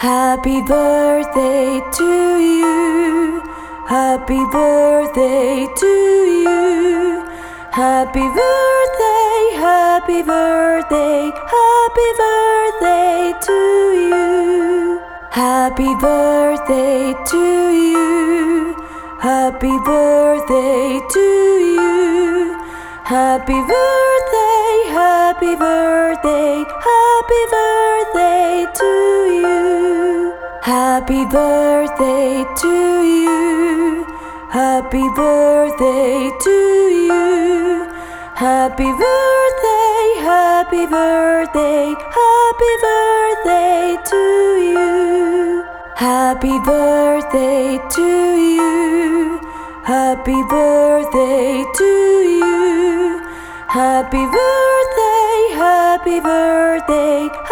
Happy birthday to you. Happy birthday to you. Happy birthday, happy birthday, happy birthday to you. Happy birthday to you. Happy birthday to you. Happy birthday, happy birthday, happy birthday to you. Happy birthday to you. Happy birthday to you. Happy birthday, happy birthday, happy birthday to you. Happy birthday to you. Happy birthday to you. Happy birthday, happy birthday,